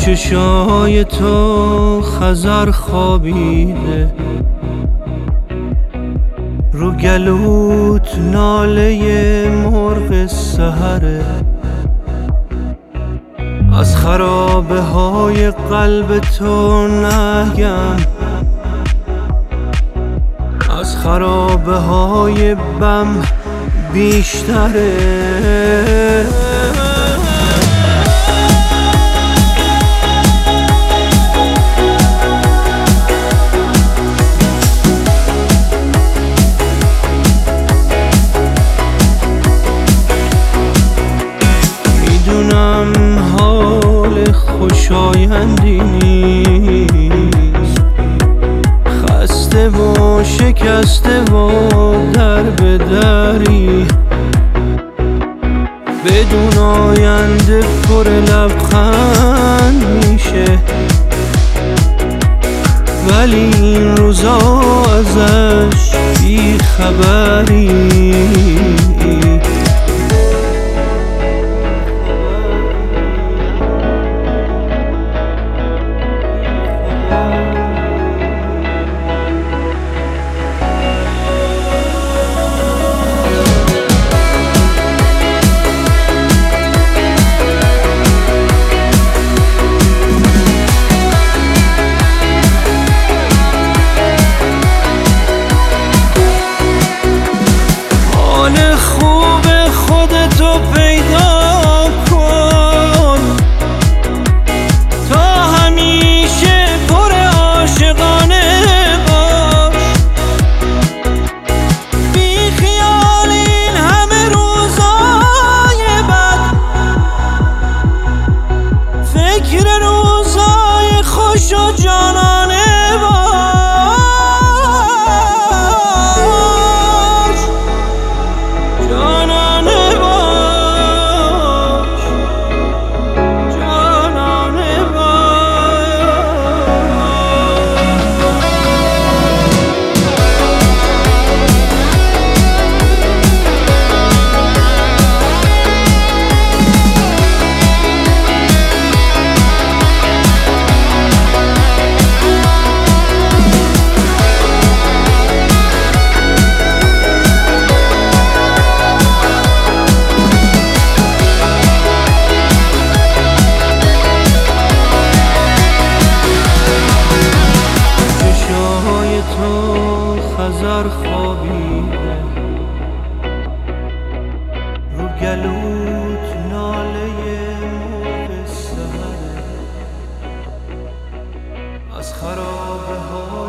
چشای تو خضر خوابیده، رو گلوت ناله مرغ سحره. از خرابه های قلب تو نگم، از خرابه های بم بیشتره. میدونم حال خوشایندی نیست، خسته و شکسته و در به دری، بدون آینده پر لبخند میشه، ولی این روزا ازش بی خبری. خضر خوابیده، رو گلوت ناله مرغ سحره. از خرابه ها